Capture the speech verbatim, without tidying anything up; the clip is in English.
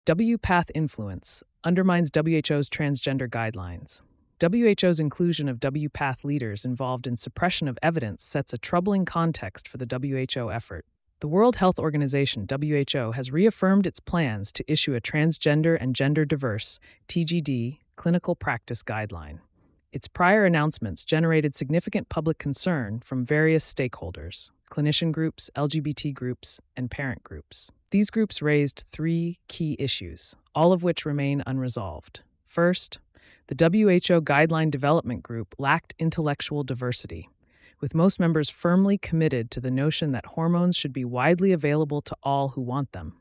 W PATH influence undermines W H O's transgender guidelines. W H O's inclusion of W PATH leaders involved in suppression of evidence sets a troubling context for the W H O effort. The World Health Organization, W H O, has reaffirmed its plans to issue a transgender and gender diverse T G D clinical practice guideline. Its prior announcements generated significant public concern from various stakeholders, clinician groups, L G B T groups, and parent groups. These groups raised three key issues, all of which remain unresolved. First, the W H O Guideline Development Group lacked intellectual diversity, with most members firmly committed to the notion that hormones should be widely available to all who want them.